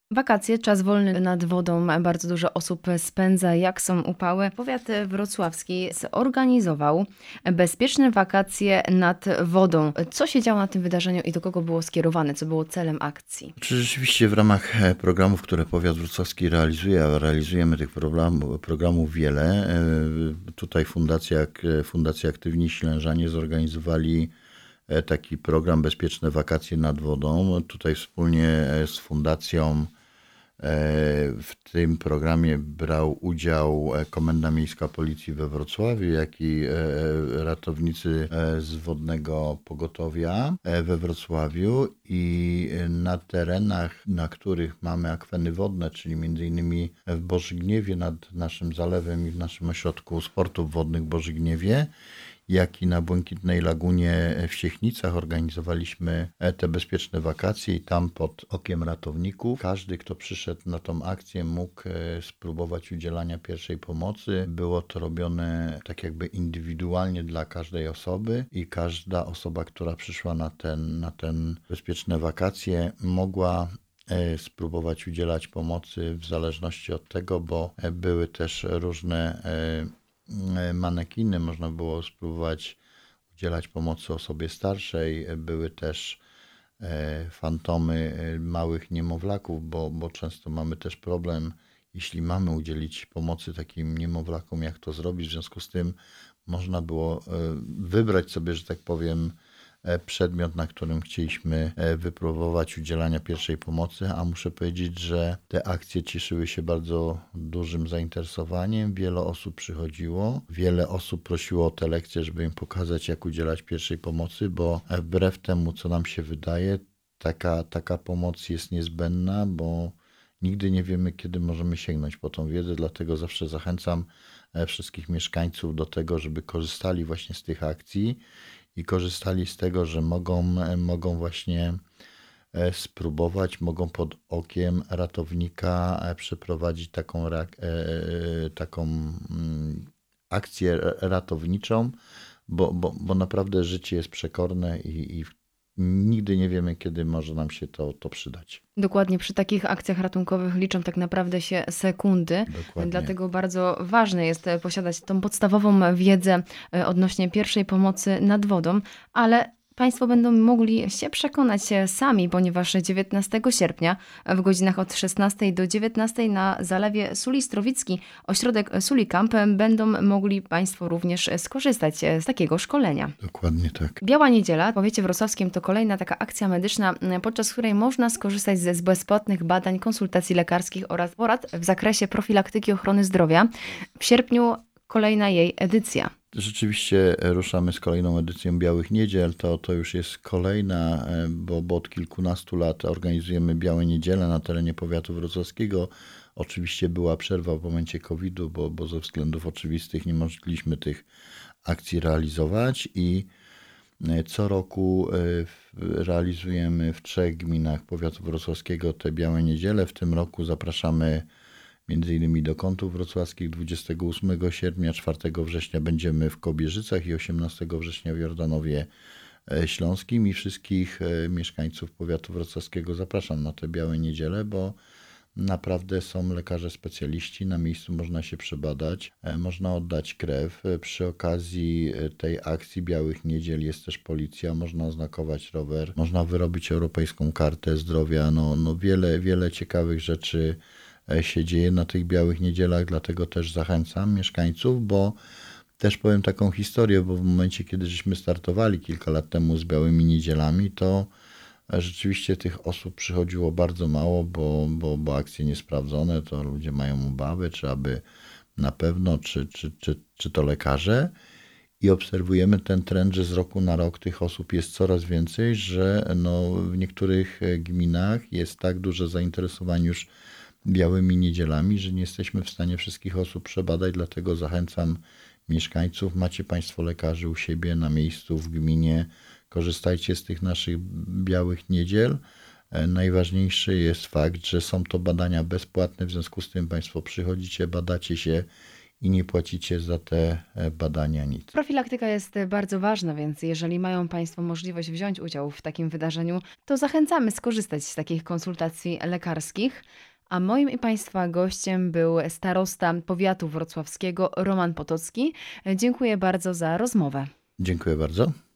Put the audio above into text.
Wakacje, czas wolny nad wodą, bardzo dużo osób spędza, jak są upały. Powiat wrocławski zorganizował bezpieczne wakacje nad wodą. Co się działo na tym wydarzeniu i do kogo było skierowane? Co było celem akcji? Czy rzeczywiście w ramach programów, które powiat wrocławski realizuje, a realizujemy tych programów wiele, tutaj Fundacja Aktywni Ślężanie zorganizowali taki program Bezpieczne wakacje nad wodą. Tutaj wspólnie z fundacją w tym programie brał udział Komenda Miejska Policji we Wrocławiu, jak i ratownicy z Wodnego Pogotowia we Wrocławiu i na terenach, na których mamy akweny wodne, czyli m.in. w Bożygniewie nad naszym zalewem i w naszym ośrodku sportów wodnych w Bożygniewie, jak i na Błękitnej Lagunie w Siechnicach organizowaliśmy te bezpieczne wakacje i tam pod okiem ratowników każdy, kto przyszedł na tą akcję, mógł spróbować udzielania pierwszej pomocy. Było to robione tak jakby indywidualnie dla każdej osoby i każda osoba, która przyszła na ten bezpieczne wakacje, mogła spróbować udzielać pomocy w zależności od tego, bo były też różne manekiny, można było spróbować udzielać pomocy osobie starszej, były też fantomy małych niemowlaków, bo często mamy też problem, jeśli mamy udzielić pomocy takim niemowlakom, jak to zrobić, w związku z tym można było wybrać sobie, że tak powiem, przedmiot, na którym chcieliśmy wypróbować udzielania pierwszej pomocy, a muszę powiedzieć, że te akcje cieszyły się bardzo dużym zainteresowaniem. Wiele osób przychodziło, wiele osób prosiło o te lekcje, żeby im pokazać, jak udzielać pierwszej pomocy, bo wbrew temu, co nam się wydaje, taka pomoc jest niezbędna, bo nigdy nie wiemy, kiedy możemy sięgnąć po tą wiedzę, dlatego zawsze zachęcam wszystkich mieszkańców do tego, żeby korzystali właśnie z tych akcji i korzystali z tego, że mogą właśnie spróbować, mogą pod okiem ratownika przeprowadzić taką akcję ratowniczą, bo naprawdę życie jest przekorne i nigdy nie wiemy, kiedy może nam się to przydać. Dokładnie, przy takich akcjach ratunkowych liczą tak naprawdę się sekundy. Dokładnie. Dlatego bardzo ważne jest posiadać tą podstawową wiedzę odnośnie pierwszej pomocy nad wodą, ale Państwo będą mogli się przekonać sami, ponieważ 19 sierpnia w godzinach od 16 do 19 na zalewie Suli Strowicki, ośrodek Suli Camp, będą mogli Państwo również skorzystać z takiego szkolenia. Dokładnie tak. Biała Niedziela w powiecie wrocławskim to kolejna taka akcja medyczna, podczas której można skorzystać z bezpłatnych badań, konsultacji lekarskich oraz porad w zakresie profilaktyki ochrony zdrowia. W sierpniu kolejna jej edycja. Rzeczywiście ruszamy z kolejną edycją Białych Niedziel. To już jest kolejna, bo od kilkunastu lat organizujemy Białe Niedziele na terenie powiatu wrocławskiego. Oczywiście była przerwa w momencie COVID-u, bo ze względów oczywistych nie mogliśmy tych akcji realizować i co roku realizujemy w 3 gminach powiatu wrocławskiego te Białe Niedziele. W tym roku zapraszamy m.in. do Kątów Wrocławskich 28 sierpnia, 4 września będziemy w Kobierzycach i 18 września w Jordanowie Śląskim i wszystkich mieszkańców powiatu wrocławskiego zapraszam na te Białe Niedziele, bo naprawdę są lekarze specjaliści, na miejscu można się przebadać, można oddać krew. Przy okazji tej akcji Białych Niedziel jest też policja, można oznakować rower, można wyrobić europejską kartę zdrowia, wiele ciekawych rzeczy się dzieje na tych Białych Niedzielach, dlatego też zachęcam mieszkańców, bo też powiem taką historię, bo w momencie, kiedy żeśmy startowali kilka lat temu z Białymi Niedzielami, to rzeczywiście tych osób przychodziło bardzo mało, bo akcje niesprawdzone, to ludzie mają obawy, czy aby na pewno, czy to lekarze. I obserwujemy ten trend, że z roku na rok tych osób jest coraz więcej, że w niektórych gminach jest tak duże zainteresowanie już Białymi Niedzielami, że nie jesteśmy w stanie wszystkich osób przebadać, dlatego zachęcam mieszkańców, macie Państwo lekarzy u siebie na miejscu, w gminie, korzystajcie z tych naszych Białych Niedziel. Najważniejszy jest fakt, że są to badania bezpłatne, w związku z tym Państwo przychodzicie, badacie się i nie płacicie za te badania nic. Profilaktyka jest bardzo ważna, więc jeżeli mają Państwo możliwość wziąć udział w takim wydarzeniu, to zachęcamy skorzystać z takich konsultacji lekarskich. A moim i Państwa gościem był starosta powiatu wrocławskiego Roman Potocki. Dziękuję bardzo za rozmowę. Dziękuję bardzo.